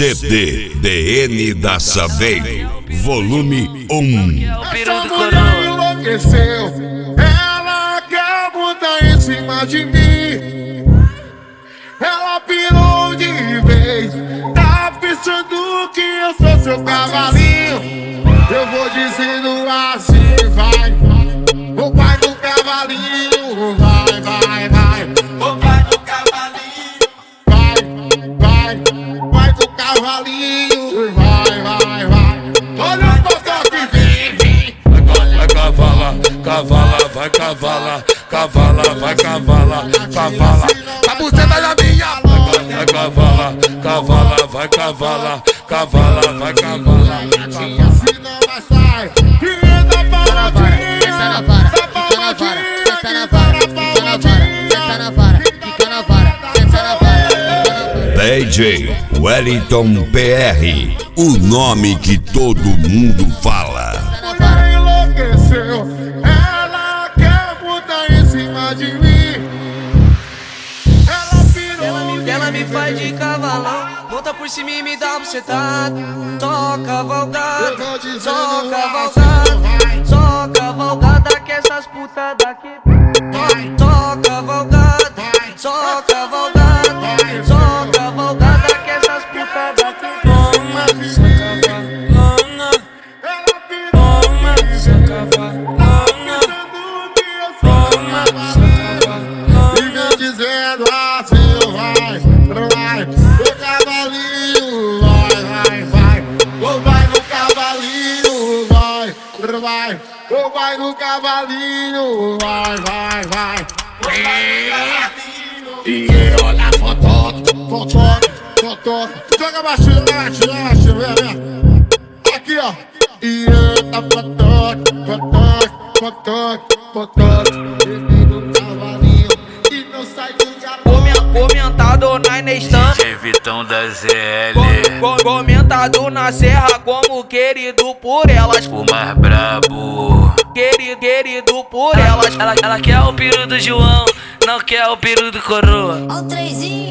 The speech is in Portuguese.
CD DN da Saveiro, volume 1. Essa mulher enlouqueceu, ela quer botar em cima de mim. Ela pirou de vez, tá pensando que eu sou seu cavalinho. Eu vou dizendo assim, vai, o pai do cavalinho, vai, vai, vai. O pai do cavalinho, vai, vai, vai do cavalinho, vai, vai, vai. Olha o toque que vem. Vai cavala, cavala, vai cavala, cavala, vai cavala, cavala. A buceta da minha. Vai cavala, cavala, vai cavala, cavala, vai cavala. Assim não vai sair. Fica na paradinha, fica na vara, fica na vara, fica na vara, fica na vara, fica na vara, fica na vara, fica na vara. DJ Wellington PR, o nome que todo mundo fala. Ela enlouqueceu, ela quer botar em cima de mim. Ela pirou, Ela me faz de cavalão, volta por cima e me dá bucetada. Só cavalgada, só cavalgada, só cavalgada que essas putas daqui. Só cavalgada, só cavalgada, só cavalgada que essas putas daqui. ela pirou, pensando que eu sou e vem dizendo assim, vai, vai, o cavalinho, vai, vai, vai. Ou vai no cavalinho, vai, vai, ou vai no cavalinho, vai, vai, vai. E olha a foto, joga baixinho, vem, vem. Aqui, ó. E eita, foto, no cavalinho e não sai do cavalinho. Comentado na Inestan, Vitão da ZL, comentado na serra como querido por elas. o mais brabo. Querido por elas. Ela quer o peru do João, não quer o peru do Coroa. Ó o 3